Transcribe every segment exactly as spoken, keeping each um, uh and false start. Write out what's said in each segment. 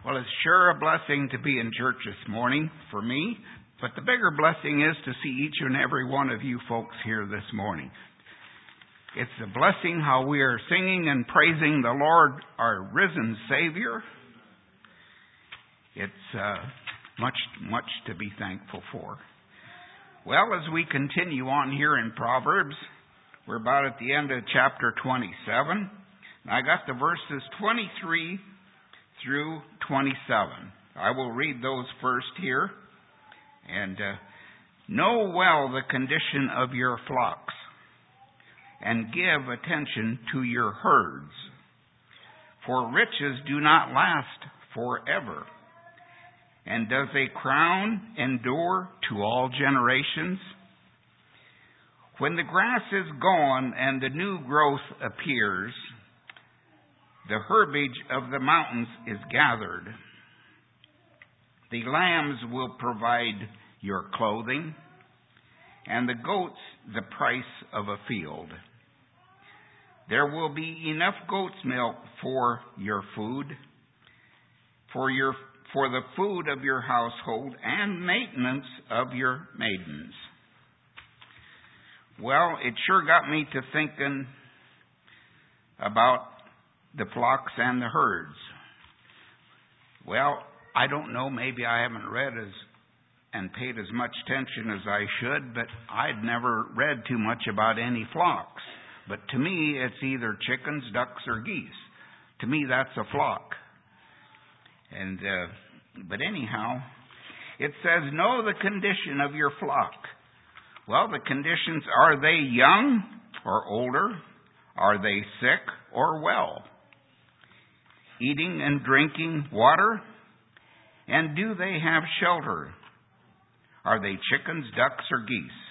Well, it's sure a blessing to be in church this morning for me, but the bigger blessing is to see each and every one of you folks here this morning. It's a blessing how we are singing and praising the Lord, our risen Savior. It's uh, much, much to be thankful for. Well, as we continue on here in Proverbs, we're about at the end of chapter twenty-seven. And I got the verses twenty-three through twenty-seven. I will read those first here. And uh, know well the condition of your flocks, and give attention to your herds. For riches do not last forever. And does a crown endure to all generations? When the grass is gone and the new growth appears, the herbage of the mountains is gathered. The lambs will provide your clothing, and the goats the price of a field. There will be enough goat's milk for your food, for your for the food of your household, and maintenance of your maidens. Well, it sure got me to thinking about the flocks and the herds. Well, I don't know, maybe I haven't read as and paid as much attention as I should, but I'd never read too much about any flocks. But to me, it's either chickens, ducks, or geese. To me, that's a flock. And uh, but anyhow, it says, know the condition of your flock. Well, the conditions, are they young or older? Are they sick or well? Eating and drinking water? And do they have shelter? Are they chickens, ducks, or geese?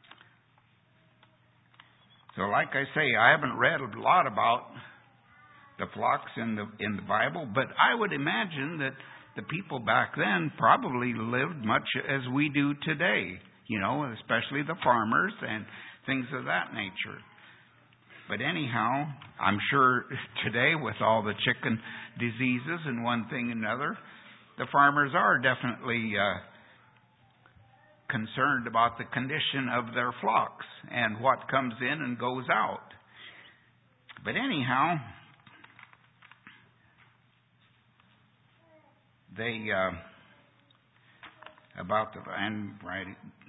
So like I say, I haven't read a lot about the flocks in the in the Bible, but I would imagine that the people back then probably lived much as we do today, you know, especially the farmers and things of that nature. But anyhow, I'm sure today with all the chicken diseases and one thing and another, the farmers are definitely uh, concerned about the condition of their flocks and what comes in and goes out. But anyhow, they uh, about the and right.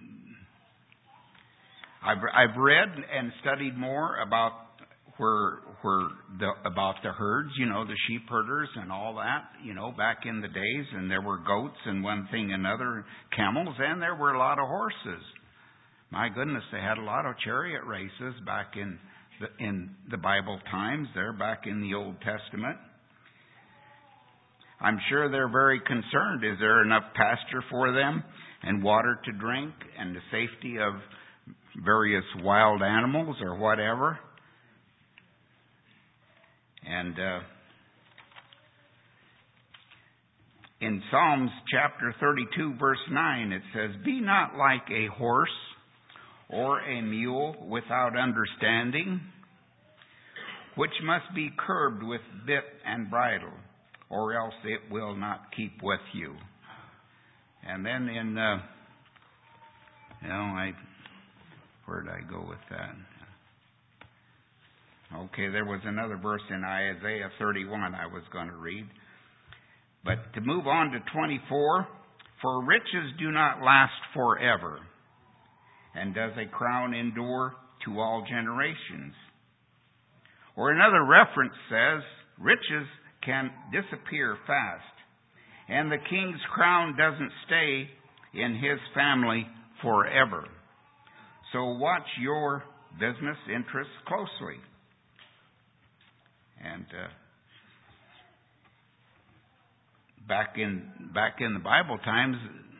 I've I've read and studied more about where where the about the herds, you know, the sheep herders and all that, you know, back in the days, and there were goats and one thing and another, camels, and there were a lot of horses. My goodness, they had a lot of chariot races back in the in the Bible times, there back in the Old Testament. I'm sure they're very concerned. Is there enough pasture for them and water to drink and the safety of various wild animals or whatever? And uh, in Psalms chapter thirty-two, verse nine, it says, be not like a horse or a mule without understanding, which must be curbed with bit and bridle, or else it will not keep with you. And then in, uh, you know, I, where did I go with that? Okay, there was another verse in Isaiah thirty-one I was going to read. But to move on to twenty-four, for riches do not last forever, and does a crown endure to all generations? Or another reference says, riches can disappear fast, and the king's crown doesn't stay in his family forever. So watch your business interests closely. And uh, back in back in the Bible times,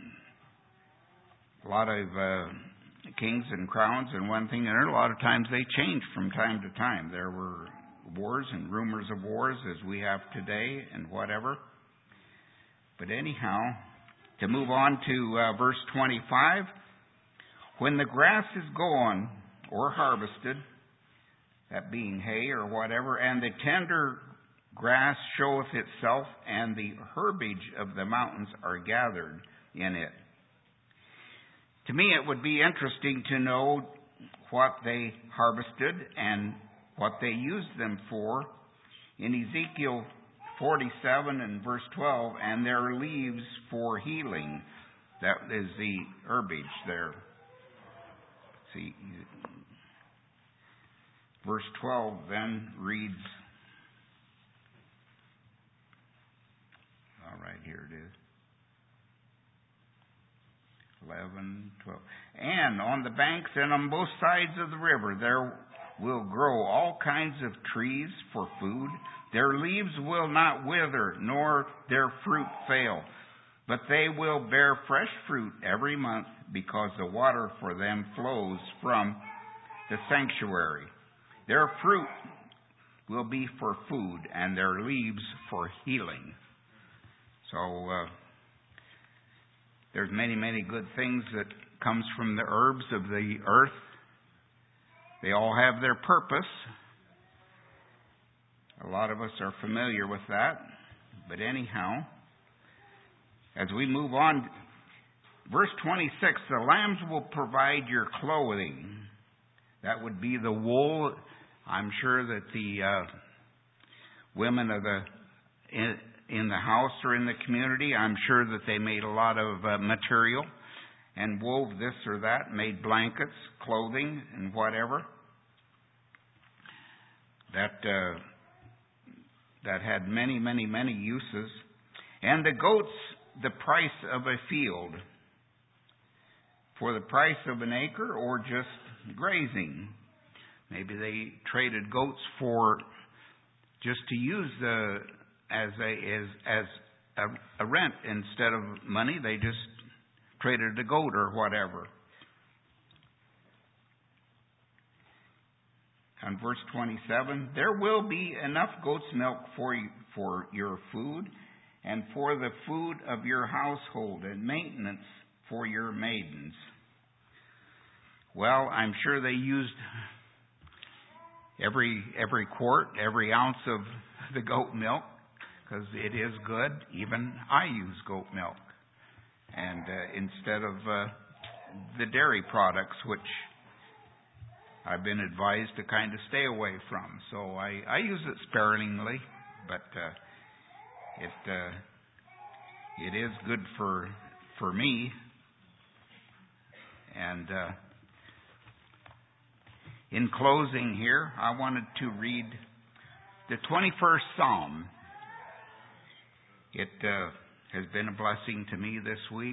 a lot of uh, kings and crowns and one thing and another, a lot of times they changed from time to time. There were wars and rumors of wars as we have today and whatever. But anyhow, to move on to uh, verse twenty-five, when the grass is gone or harvested, that being hay or whatever, and the tender grass showeth itself, and the herbage of the mountains are gathered in it. To me, it would be interesting to know what they harvested and what they used them for. In Ezekiel forty-seven and verse twelve, and their leaves for healing. That is the herbage there. See, verse twelve then reads, all right, here it is. eleven, twelve. And on the banks and on both sides of the river there will grow all kinds of trees for food. Their leaves will not wither, nor their fruit fail, but they will bear fresh fruit every month, because the water for them flows from the sanctuary. Their fruit will be for food, and their leaves for healing. So uh, there's many, many good things that comes from the herbs of the earth. They all have their purpose. A lot of us are familiar with that. But anyhow, as we move on, verse twenty-six, the lambs will provide your clothing. That would be the wool. I'm sure that the uh, women of the in, in the house or in the community, I'm sure that they made a lot of uh, material and wove this or that, made blankets, clothing, and whatever. That uh, that had many, many, many uses. And the goats, the price of a field, for the price of an acre or just grazing. Maybe they traded goats for just to use the as a as as a, a rent instead of money. They just traded a goat or whatever. On verse twenty-seven, there will be enough goat's milk for you, for your food, and for the food of your household, and maintenance for your maidens. Well, I'm sure they used every every quart, every ounce of the goat milk, because it is good. Even I use goat milk, and uh, instead of uh, the dairy products, which I've been advised to kind of stay away from. So I, I use it sparingly, but uh, it uh, it is good for for me. And uh, in closing here, I wanted to read the twenty-first Psalm. It uh, has been a blessing to me this week.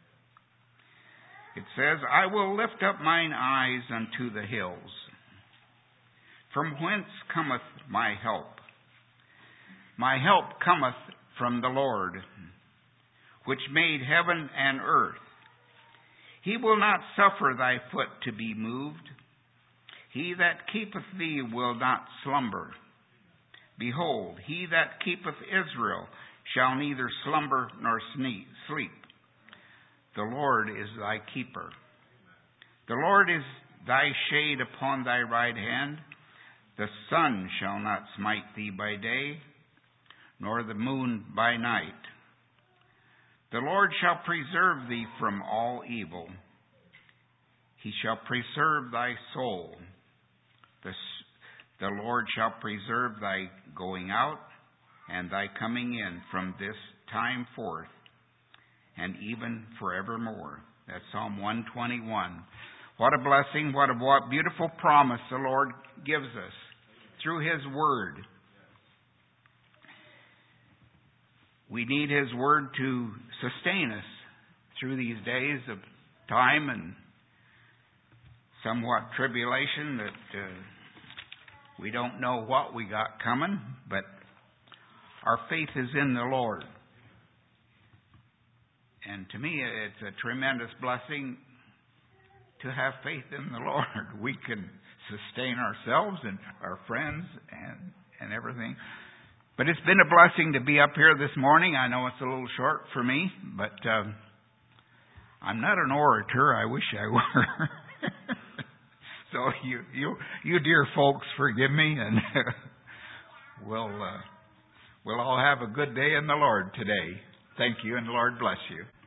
It says, I will lift up mine eyes unto the hills. From whence cometh my help? My help cometh from the Lord, which made heaven and earth. He will not suffer thy foot to be moved. He that keepeth thee will not slumber. Behold, he that keepeth Israel shall neither slumber nor sleep. The Lord is thy keeper. The Lord is thy shade upon thy right hand. The sun shall not smite thee by day, nor the moon by night. The Lord shall preserve thee from all evil. He shall preserve thy soul. The, the Lord shall preserve thy going out and thy coming in from this time forth, and even forevermore. That's Psalm one twenty-one. What a blessing, what a what beautiful promise the Lord gives us through His Word. We need His Word to sustain us through these days of time and somewhat tribulation that uh, we don't know what we got coming, but our faith is in the Lord. And to me, it's a tremendous blessing to have faith in the Lord. We can sustain ourselves and our friends and, and everything. But it's been a blessing to be up here this morning. I know it's a little short for me, but um, I'm not an orator. I wish I were. So you, you, you dear folks, forgive me, and we'll uh, We'll all have a good day in the Lord today. Thank you, and the Lord bless you.